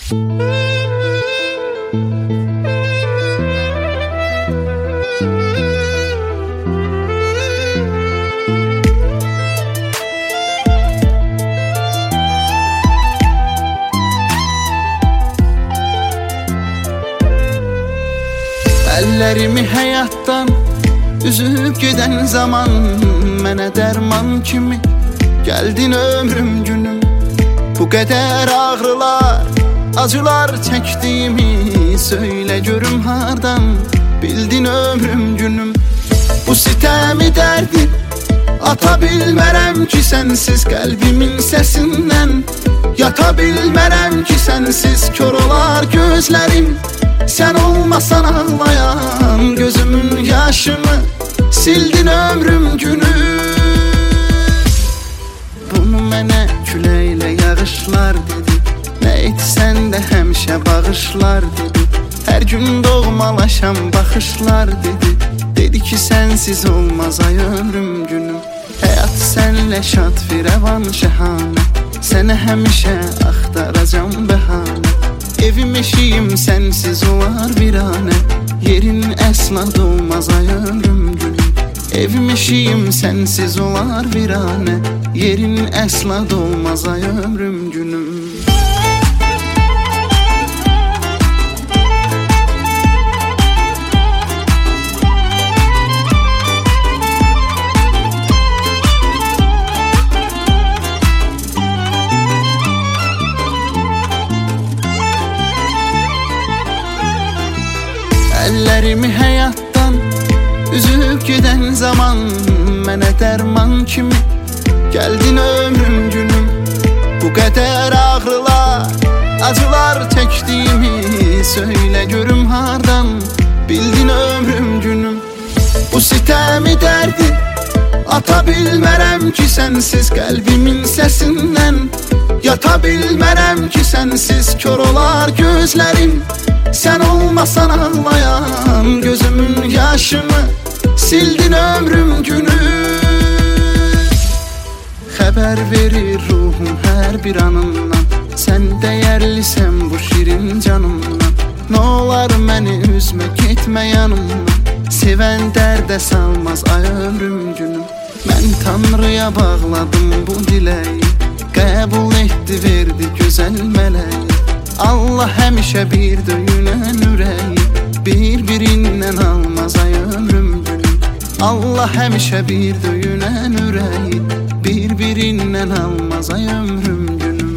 Əllərimi həyatdan üzüb gedən zaman mənə dərman kimi gəldin ömrüm günüm. Bu qədər ağrılar, acılar çəkdiyimi söylə görüm hardan bildin ömrüm günüm. Bu sitəmi dərdi ata bilmərəm ki sənsiz, qəlbimin səsindən yata bilmərəm ki sənsiz, kör olar gözlərim. Sən olmasan ağlayan gözümün yaşını sildin ömrüm günü. Bunu mənə küləklə yağışlar dedi, nə etsən də həmişə bağışlar dedi. Hər gün doğmalaşam baxışlar dedi, dedi ki sənsiz olmaz ay ömrüm günüm. Həyat sənlə şad firəvan şəhanə, sənə həmişə axtaracam bəhanə. Evim eşiyim sənsiz olar viranə, yerin əsla dolmaz ay ömrüm günüm. Evim eşiyim sənsiz olar viranə, yerin əsla dolmaz ay ömrüm günüm. Əllərimi həyatdan üzüb gedən zaman mənə dərman kimi gəldin ömrüm günüm. Bu qədər ağrılar, acılar çəkdiyimi söylə görüm hardan bildin ömrüm günüm. Bu sitəmi dərdi ata bilmərəm ki sənsiz, qəlbimin səsindən yata bilmərəm ki sənsiz, kör olar gözlərim. Sən olmasan ağlayan gözümün yaşını sildin ömrüm günü. Xəbər verir ruhum hər bir anından, sən dəyərlisən bu şirin canımdan. Nə olar məni üzmə, getmə yanımdan, sevən dərdə salmaz ay ömrüm günüm. Mən Tanrıya bağladım bu diləyi, qəbul etdi verdi gözəl mələyi. Allah həmişə bir döyünən ürəyi bir-birindən almaz ay ömrüm günüm. Allah həmişə bir döyünən ürəyi bir-birindən almaz ay ömrüm günüm.